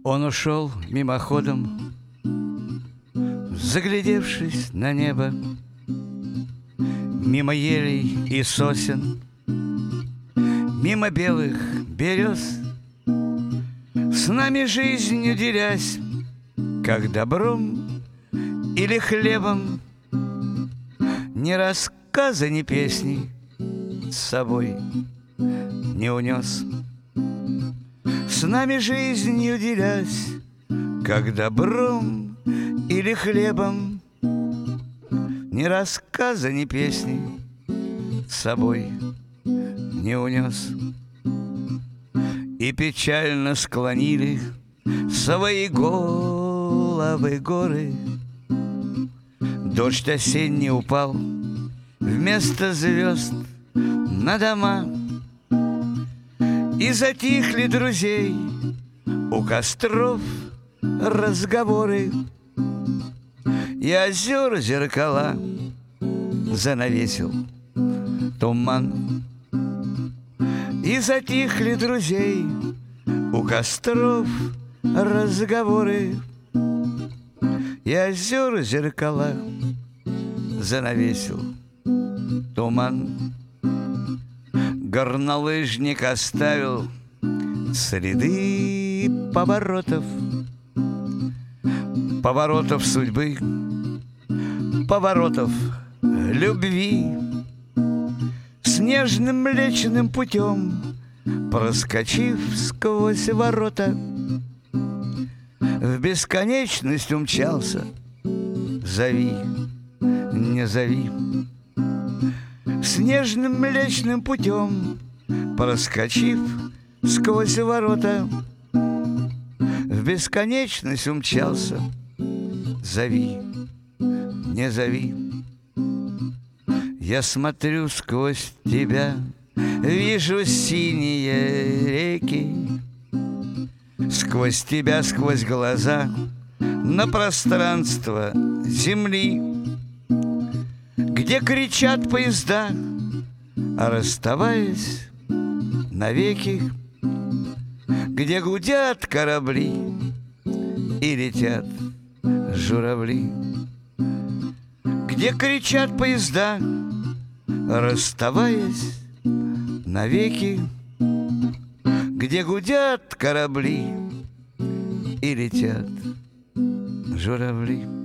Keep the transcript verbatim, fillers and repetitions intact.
Он ушел мимоходом, заглядевшись на небо, мимо елей и сосен, мимо белых берез, с нами жизнью делясь, как добром или хлебом, ни рассказа, ни песни с собой не унес. С нами жизнью делясь, как добром или хлебом, ни рассказа, ни песни с собой не унес. И печально склонили свои головы горы. Дождь осенний упал вместо звезд на дома, и затихли друзей у костров разговоры, и озер зеркала занавесил туман. И затихли друзей у костров разговоры, и озер зеркала занавесил туман. Горнолыжник оставил следы поворотов, поворотов судьбы, поворотов любви. Снежным млечным путем, проскочив сквозь ворота, в бесконечность умчался. Зови, не зови. Снежным млечным путем, проскочив сквозь ворота, в бесконечность умчался. Зови, не зови. Я смотрю сквозь тебя, вижу синие реки, сквозь тебя, сквозь глаза, на пространство земли, где кричат поезда, расставаясь навеки, где гудят корабли и летят журавли, где кричат поезда, расставаясь навеки, где гудят корабли и летят журавли.